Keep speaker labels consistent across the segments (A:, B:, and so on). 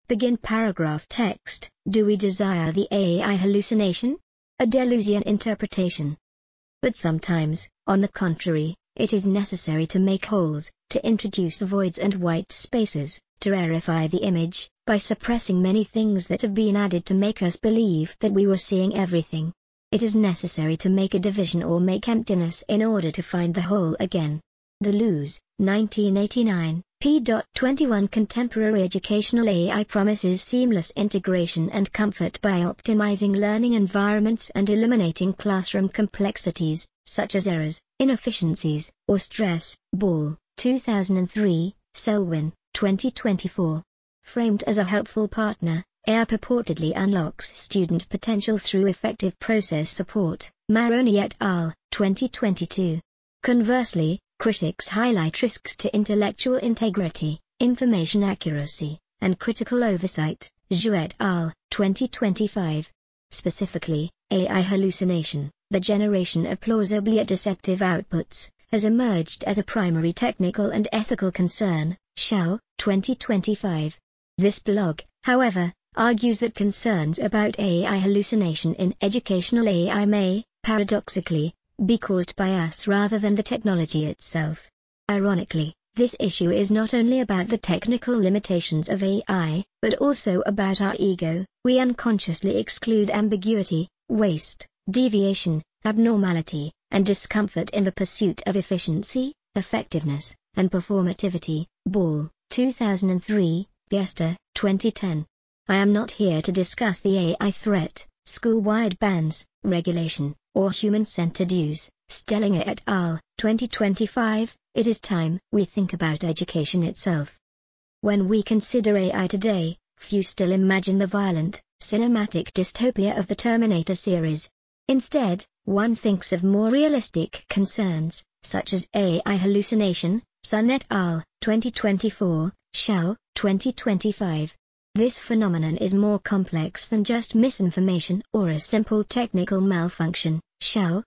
A: Begin paragraph text. Do we desire the AI hallucination? A Deleuzian interpretation. But sometimes, on the contrary, it is necessary to make holes, to introduce voids and white spaces, to rarefy the image, by suppressing many things that have been added to make us believe that we were seeing everything. It is necessary to make a division or make emptiness in order to find the whole again. Deleuze, 1989, p. 21. Contemporary educational AI promises seamless integration and comfort by optimizing learning environments and eliminating classroom complexities, such as errors, inefficiencies, or stress. Ball, 2003, Selwyn, 2024. Framed as a helpful partner, AI purportedly unlocks student potential through effective process support. Maroney et al., 2022. Conversely, critics highlight risks to intellectual integrity, information accuracy, and critical oversight. Zhu et al., 2025. Specifically, AI hallucination, the generation of plausibly yet deceptive outputs, has emerged as a primary technical and ethical concern. Xiao, 2025. This blog, however, argues that concerns about AI hallucination in educational AI may, paradoxically, be caused by us rather than the technology itself. Ironically, this issue is not only about the technical limitations of AI, but also about our ego. We unconsciously exclude ambiguity, waste, deviation, abnormality, and discomfort in the pursuit of efficiency, effectiveness, and performativity. Ball, 2003, Gester, 2010. I am not here to discuss the AI threat, school-wide bans, regulation, or human-centered use. Stellinger et al., 2025. It is time we think about education itself. When we consider AI today, few still imagine the violent, cinematic dystopia of the Terminator series. Instead, one thinks of more realistic concerns, such as AI hallucination. Sun et al., 2024, Xiao, 2025. This phenomenon is more complex than just misinformation or a simple technical malfunction. Xiao,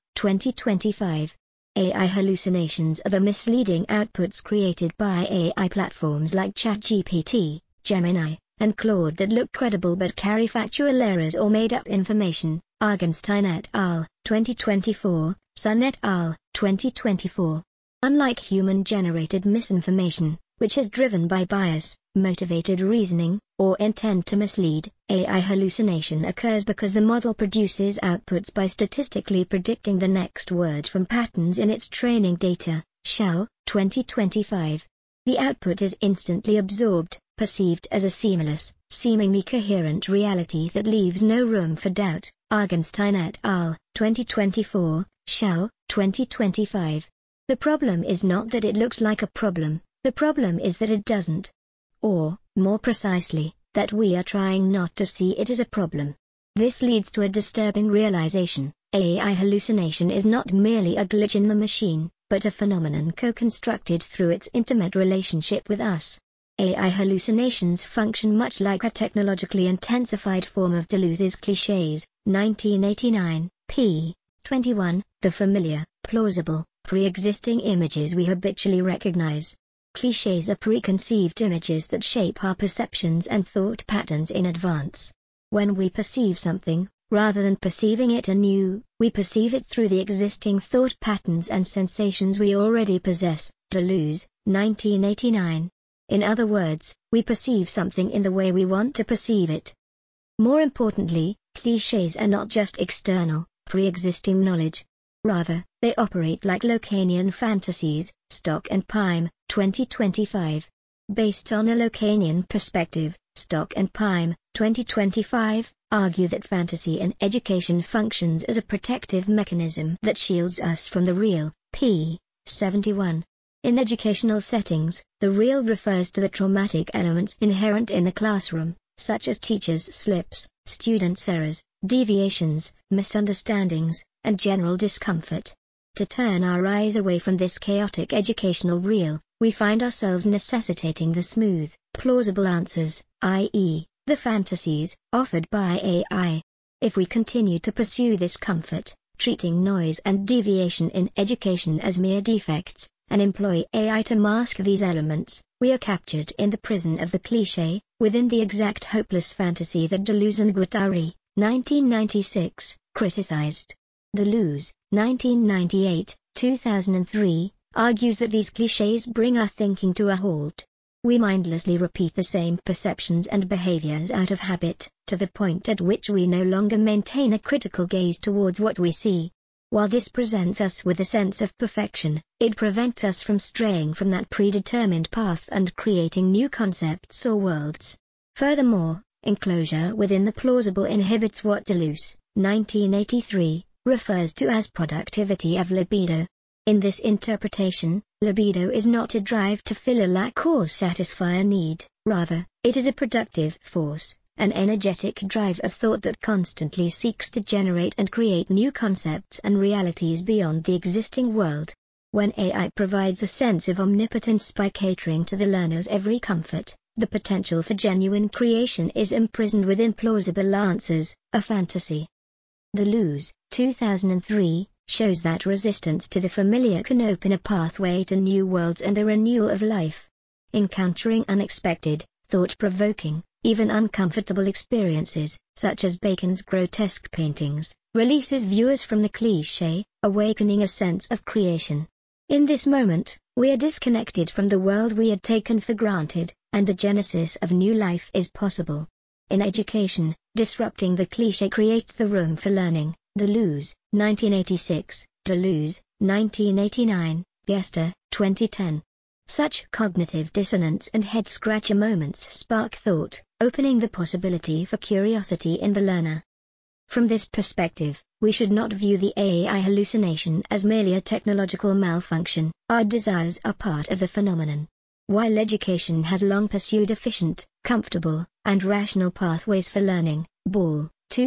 A: 2025. AI hallucinations are the misleading outputs created by AI platforms like ChatGPT, Gemini, and Claude that look credible but carry factual errors or made-up information. Argenstein et al., 2024, Sun et al., 2024. Unlike human-generated misinformation, which is driven by bias, motivated reasoning, or intent to mislead, AI hallucination occurs because the model produces outputs by statistically predicting the next word from patterns in its training data. Xiao, 2025. The output is instantly absorbed, perceived as a seamless, seemingly coherent reality that leaves no room for doubt. Argenstein et al., 2024, Xiao, 2025. The problem is not that it looks like a problem, the problem is that it doesn't. Or, more precisely, that we are trying not to see it as a problem. This leads to a disturbing realization: AI hallucination is not merely a glitch in the machine, but a phenomenon co-constructed through its intimate relationship with us. AI hallucinations function much like a technologically intensified form of Deleuze's clichés. 1989, p. 21. The familiar, plausible, pre-existing images we habitually recognize. Clichés are preconceived images that shape our perceptions and thought patterns in advance. When we perceive something, rather than perceiving it anew, we perceive it through the existing thought patterns and sensations we already possess. Deleuze, 1989. In other words, we perceive something in the way we want to perceive it. More importantly, clichés are not just external, pre-existing knowledge. Rather, they operate like Lacanian fantasies. Stock and Pime, 2025. Based on a Lacanian perspective, Stock and Pime, 2025, argue that fantasy in education functions as a protective mechanism that shields us from the real. p. 71. In educational settings, the real refers to the traumatic elements inherent in the classroom, such as teachers' slips, students' errors, deviations, misunderstandings, and general discomfort. To turn our eyes away from this chaotic educational real, we find ourselves necessitating the smooth, plausible answers, i.e., the fantasies, offered by AI. If we continue to pursue this comfort, treating noise and deviation in education as mere defects, and employ AI to mask these elements, we are captured in the prison of the cliché, within the exact hopeless fantasy that Deleuze and Guattari, 1996, criticized. Deleuze, 1998, 2003, argues that these clichés bring our thinking to a halt. We mindlessly repeat the same perceptions and behaviors out of habit, to the point at which we no longer maintain a critical gaze towards what we see. While this presents us with a sense of perfection, it prevents us from straying from that predetermined path and creating new concepts or worlds. Furthermore, enclosure within the plausible inhibits what Deleuze, 1983, refers to as productivity of libido. In this interpretation, libido is not a drive to fill a lack or satisfy a need, rather, it is a productive force, an energetic drive of thought that constantly seeks to generate and create new concepts and realities beyond the existing world. When AI provides a sense of omnipotence by catering to the learner's every comfort, the potential for genuine creation is imprisoned within plausible answers, a fantasy. Deleuze, 2003, shows that resistance to the familiar can open a pathway to new worlds and a renewal of life. Encountering unexpected, thought-provoking, even uncomfortable experiences, such as Bacon's grotesque paintings, releases viewers from the cliché, awakening a sense of creation. In this moment, we are disconnected from the world we had taken for granted, and the genesis of new life is possible. In education, disrupting the cliché creates the room for learning. Deleuze, 1986, Deleuze, 1989, Biesta, 2010. Such cognitive dissonance and head-scratcher moments spark thought, opening the possibility for curiosity in the learner. From this perspective, we should not view the AI hallucination as merely a technological malfunction. Our desires are part of the phenomenon. While education has long pursued efficient, comfortable, and rational pathways for learning, Ball,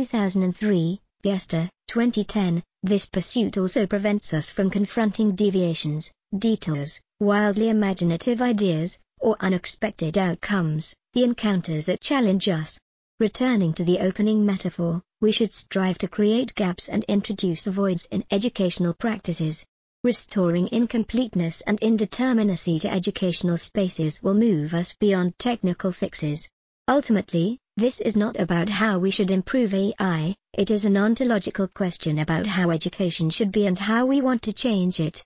A: 2003, Biesta, 2010, this pursuit also prevents us from confronting deviations, detours, wildly imaginative ideas, or unexpected outcomes, the encounters that challenge us. Returning to the opening metaphor, we should strive to create gaps and introduce voids in educational practices. Restoring incompleteness and indeterminacy to educational spaces will move us beyond technical fixes. Ultimately, this is not about how we should improve AI, it is an ontological question about how education should be and how we want to change it.